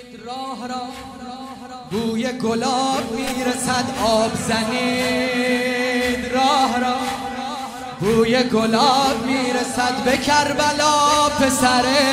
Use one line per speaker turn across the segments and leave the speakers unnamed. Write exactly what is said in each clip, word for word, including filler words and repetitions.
راه را بوی گلاب میرسد آب زنید راه را بوی گلاب میرسد به کربلا پسره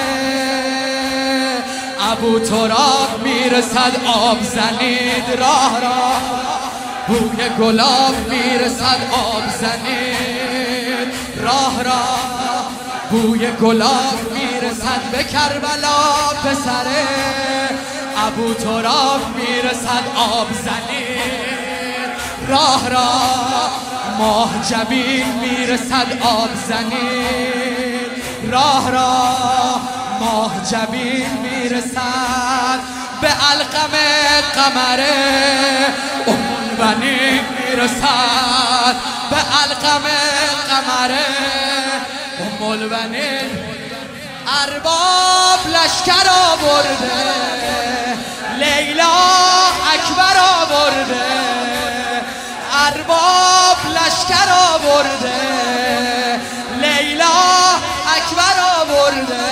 ابو تراب میرسد آب زنید راه را بوی گلاب میرسد آب زنید راه را بوی گلاب میرسد به کربلا پسره ابو تراب میرسد آب زنید راه را ماه جبین میرسد آب زنید راه را ماه جبین میرسد به علقم قمره ام البنین میرسد به علقم قمره ام البنین ارباب لشکر آورده لیلا اکبر آورده ارباب لشکر آورده لیلا اکبر آورده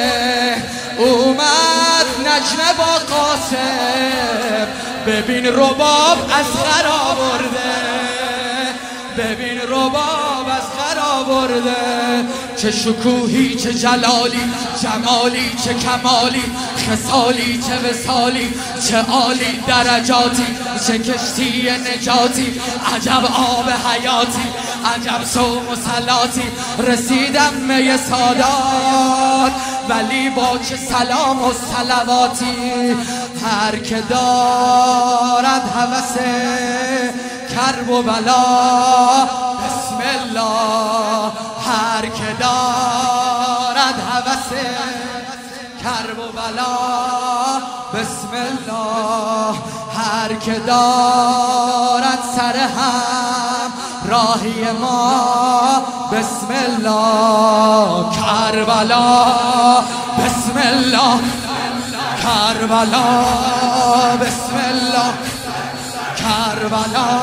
اومد نجمه با قاسم ببین رباب اصغر آورده ببین رباب اصغر آورده چه شکوهی چه جلالی جمالی چه کمالی خصالی چه وصالی چه عالی درجاتی چه کشتی نجاتی عجب آب حیاتی عجب صوم و صلاتی رسیدم می سادات ولی با چه سلام و صلواتی هر که دارد هوس کرب و بلا بسم الله هر که دارد هوس کرب و بلا بسم الله هر که دارد سر هم راهی ما بسم الله کربلا بسم الله کربلا بسم الله کربلا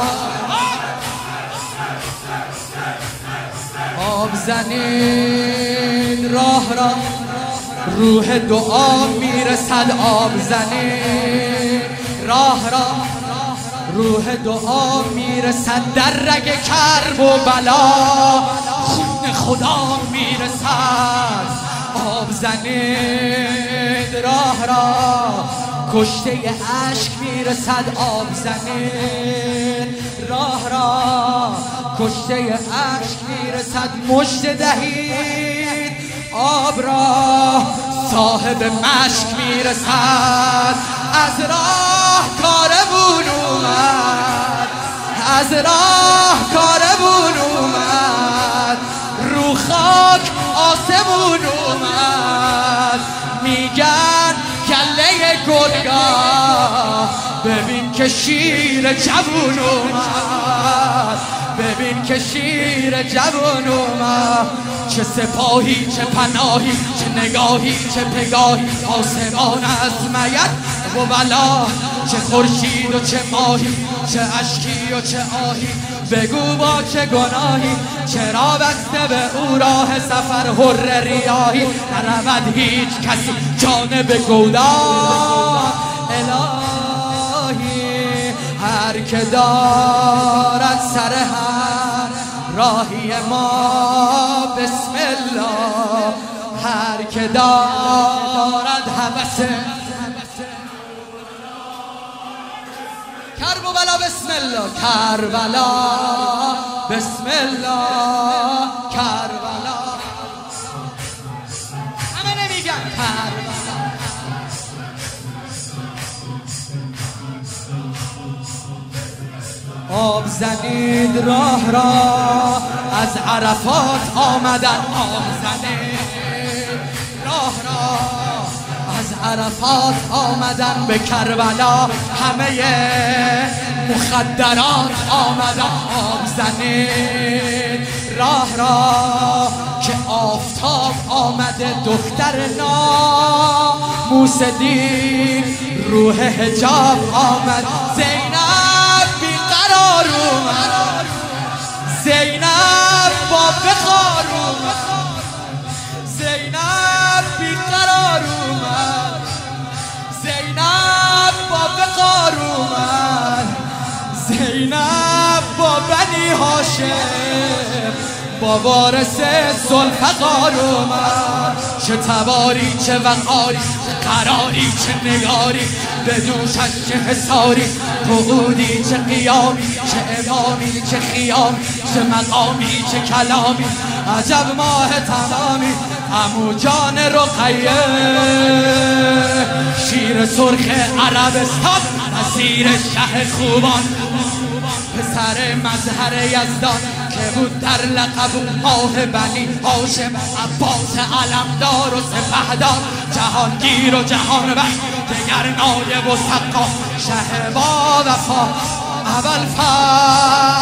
آب زنید راه را روح دعا میرسد آب زنید راه را روح دعا میرسد در رگ کرب و بلا خون خدا میرسد آب زنید راه را کشته عشق میرسد آب زنید راه را کشته عشق میرسد مژده دهید آب را صاحب مشک میرسد از راه کاروان اومد از راه کاروان اومد رو خاک آسمون اومد میگن کله گلگاه ببین که شیر جوون اومد ببین که شیر جوون اومد چه سپاهی چه پناهی چه نگاهی چه پگاهی آسمان از میت و بلا چه خورشید و چه ماهی چه اشکی و چه آهی بگو با چه گناهی چرا بسته به او راه سفر حر ریاهی نرود هیچ کسی جانب گودان الهی هر که دارد سر هم راهی ما بسم الله هر که دارد هوس کرب و بلا بسم الله کربلا بسم الله کربلا همه نمیگن کربلا آب زنید راه را از عرفات آمدن آب زنید راه را از عرفات آمدن به کربلا همه مخدرات آمدن آب زنید راه را که آفتاب آمده دختر ناموس دین روح حجاب آمد زینب بیقرار اومد زینب با فخار اومد زینب بیقرار اومد زینب میشه با وارث ذوالفقار اومد. چه تباری چه وقاری چه قراری چه نگاری بدون شک چه حصاری قعودی چه قیامی چه امامی چه خیامی چه مقامی چه کلامی عجب ماه تمامی عمو جان رقیه شیر سرخ عربستان اسیر شه خوبان پسر مظهر یزدان که بود در لقب ماه بنی هاشم عباس علمدار و سپهدار جهانگیر و جهان بخش دگر نایب و سقا شه با وفا اول فرد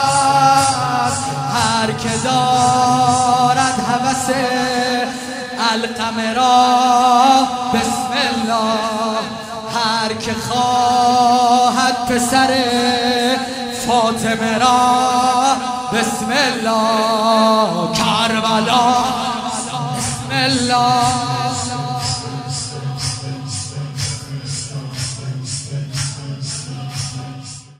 هر که دارد هوس القمه را بسم الله هر که خواهد پسر فاطمه را بسم الله